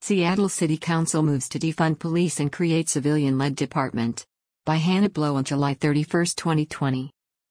Seattle City Council moves to defund police and create civilian-led department. By Hannah Blow on July 31, 2020.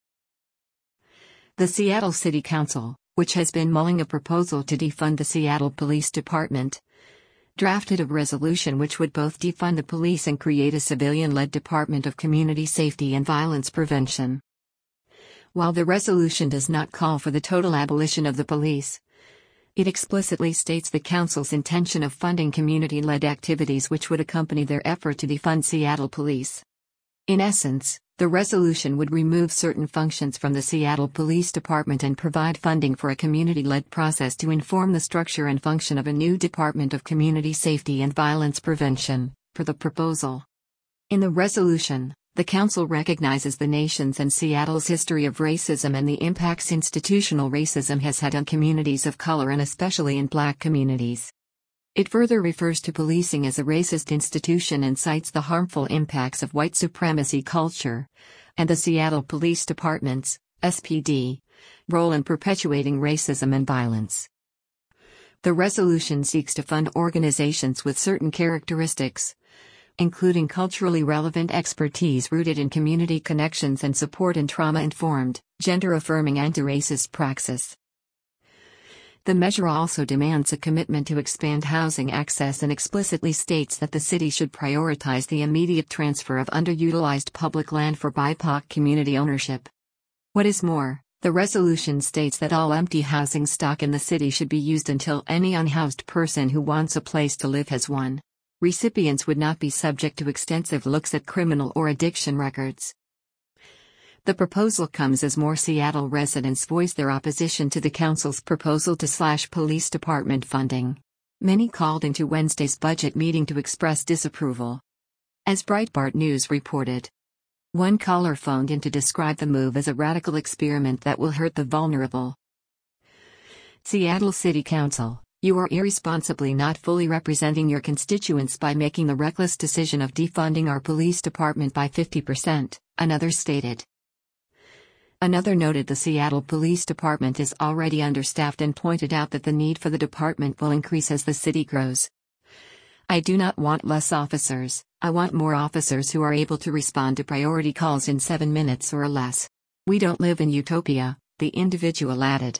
The Seattle City Council, which has been mulling a proposal to defund the Seattle Police Department, drafted a resolution which would both defund the police and create a civilian-led Department of Community Safety and Violence Prevention. While the resolution does not call for the total abolition of the police, it explicitly states the Council's intention of funding community-led activities which would accompany their effort to defund Seattle Police. In essence, the resolution would remove certain functions from the Seattle Police Department and provide funding for a community-led process to inform the structure and function of a new Department of Community Safety and Violence Prevention, per the proposal. In the resolution, the Council recognizes the nation's and Seattle's history of racism and the impacts institutional racism has had on communities of color and especially in Black communities. It further refers to policing as a racist institution and cites the harmful impacts of white supremacy culture and the Seattle Police Department's SPD role in perpetuating racism and violence. The resolution seeks to fund organizations with certain characteristics, including culturally relevant expertise rooted in community connections and support in trauma-informed, gender-affirming anti-racist praxis. The measure also demands a commitment to expand housing access and explicitly states that the city should prioritize the immediate transfer of underutilized public land for BIPOC community ownership. What is more, the resolution states that all empty housing stock in the city should be used until any unhoused person who wants a place to live has one. Recipients would not be subject to extensive looks at criminal or addiction records. The proposal comes as more Seattle residents voice their opposition to the Council's proposal to slash police department funding. Many called into Wednesday's budget meeting to express disapproval. As Breitbart News reported, one caller phoned in to describe the move as a radical experiment that will hurt the vulnerable. Seattle City Council, you are irresponsibly not fully representing your constituents by making the reckless decision of defunding our police department by 50%, another stated. Another noted the Seattle Police Department is already understaffed and pointed out that the need for the department will increase as the city grows. I do not want less officers, I want more officers who are able to respond to priority calls in 7 minutes or less. We don't live in utopia, the individual added.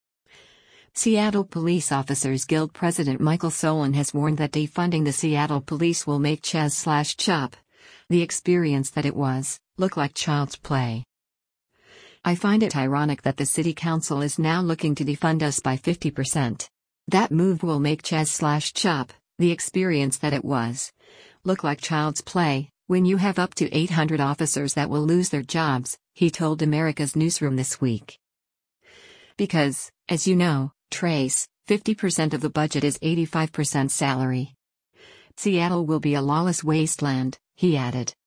Seattle Police Officers Guild President Michael Solon has warned that defunding the Seattle Police will make Chaz/Chop, the experience that it was, look like child's play. I find it ironic that the City Council is now looking to defund us by 50%. That move will make Chaz/Chop, the experience that it was, look like child's play, when you have up to 800 officers that will lose their jobs, he told America's Newsroom this week. Because, as you know, Trace, 50% of the budget is 85% salary. Seattle will be a lawless wasteland, he added.